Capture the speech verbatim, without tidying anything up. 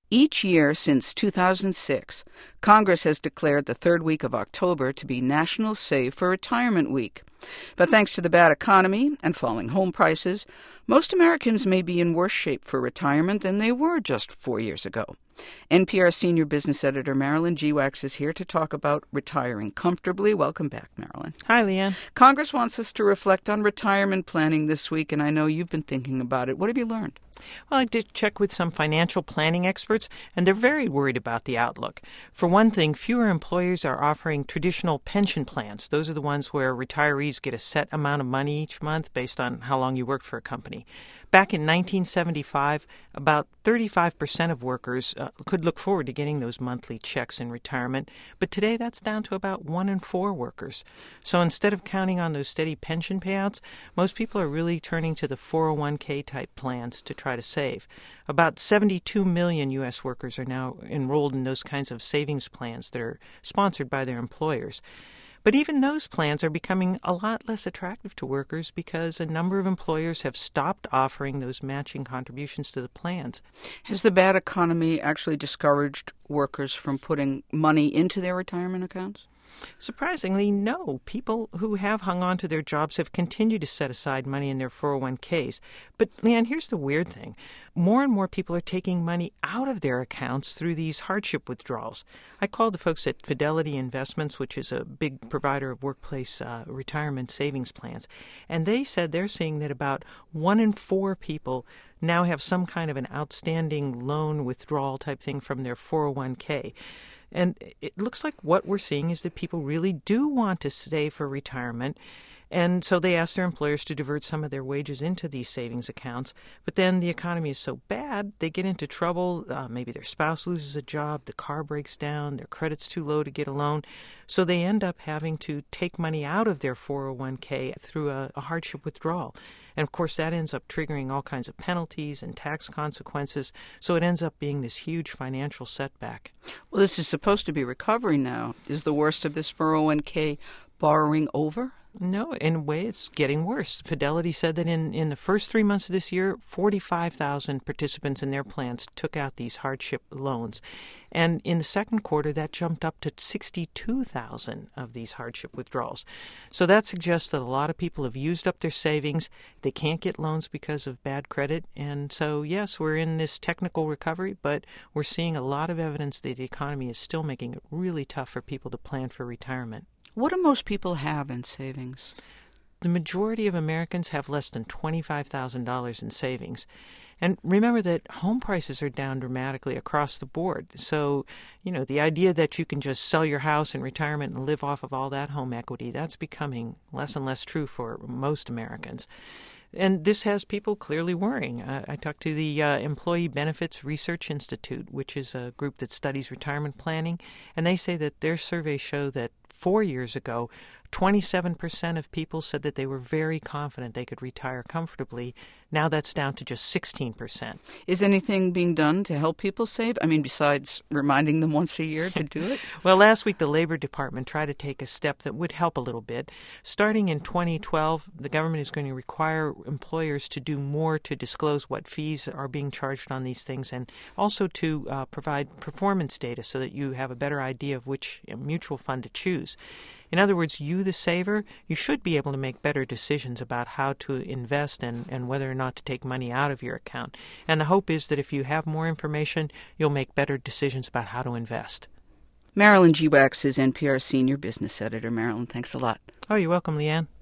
Each year since two thousand six, Congress has declared the third week of October to be National Save for Retirement Week. But thanks to the bad economy and falling home prices, most Americans may be in worse shape for retirement than they were just four years ago. N P R senior business editor Marilyn Geewax is here to talk about retiring comfortably. Welcome back, Marilyn. Hi, Leanne. Congress wants us to reflect on retirement planning this week, and I know you've been thinking about it. What have you learned? Well, I did check with some financial planning experts, and they're very worried about the outlook. For one thing, fewer employers are offering traditional pension plans. Those are the ones where retirees get a set amount of money each month based on how long you worked for a company. Back in nineteen seventy-five, about thirty-five percent of workers uh, could look forward to getting those monthly checks in retirement, but today that's down to about one in four workers. So instead of counting on those steady pension payouts, most people are really turning to the four oh one k type plans to try to save. About seventy-two million U S workers are now enrolled in those kinds of savings plans that are sponsored by their employers. But even those plans are becoming a lot less attractive to workers because a number of employers have stopped offering those matching contributions to the plans. Has the bad economy actually discouraged workers from putting money into their retirement accounts? Surprisingly, no. People who have hung on to their jobs have continued to set aside money in their four oh one k's. But, Leanne, here's the weird thing. More and more people are taking money out of their accounts through these hardship withdrawals. I called the folks at Fidelity Investments, which is a big provider of workplace uh, retirement savings plans, and they said they're seeing that about one in four people now have some kind of an outstanding loan withdrawal type thing from their four oh one k. And it looks like what we're seeing is that people really do want to save for retirement, and so they ask their employers to divert some of their wages into these savings accounts. But then the economy is so bad, they get into trouble. Uh, maybe their spouse loses a job, the car breaks down, their credit's too low to get a loan. So they end up having to take money out of their four oh one k through a, a hardship withdrawal. And, of course, that ends up triggering all kinds of penalties and tax consequences. So it ends up being this huge financial setback. Well, this is supposed to be recovery now. Is the worst of this four oh one k borrowing over? No, in a way, it's getting worse. Fidelity said that in, in the first three months of this year, forty-five thousand participants in their plans took out these hardship loans. And in the second quarter, that jumped up to sixty-two thousand of these hardship withdrawals. So that suggests that a lot of people have used up their savings. They can't get loans because of bad credit. And so, yes, we're in this technical recovery, but we're seeing a lot of evidence that the economy is still making it really tough for people to plan for retirement. What do most people have in savings? The majority of Americans have less than twenty-five thousand dollars in savings. And remember that home prices are down dramatically across the board. So, you know, the idea that you can just sell your house in retirement and live off of all that home equity, that's becoming less and less true for most Americans. And this has people clearly worrying. Uh, I talked to the uh, Employee Benefits Research Institute, which is a group that studies retirement planning, and they say that their surveys show that four years ago, twenty-seven percent of people said that they were very confident they could retire comfortably. Now that's down to just sixteen percent. Is anything being done to help people save? I mean, besides reminding them once a year to do it? Well, last week the Labor Department tried to take a step that would help a little bit. Starting in twenty twelve, the government is going to require employers to do more to disclose what fees are being charged on these things, and also to uh, provide performance data so that you have a better idea of which mutual fund to choose. In other words, you, the saver, you should be able to make better decisions about how to invest and, and whether or not to take money out of your account. And the hope is that if you have more information, you'll make better decisions about how to invest. Marilyn Geewax is N P R senior business editor. Marilyn, thanks a lot. Oh, you're welcome, Leanne.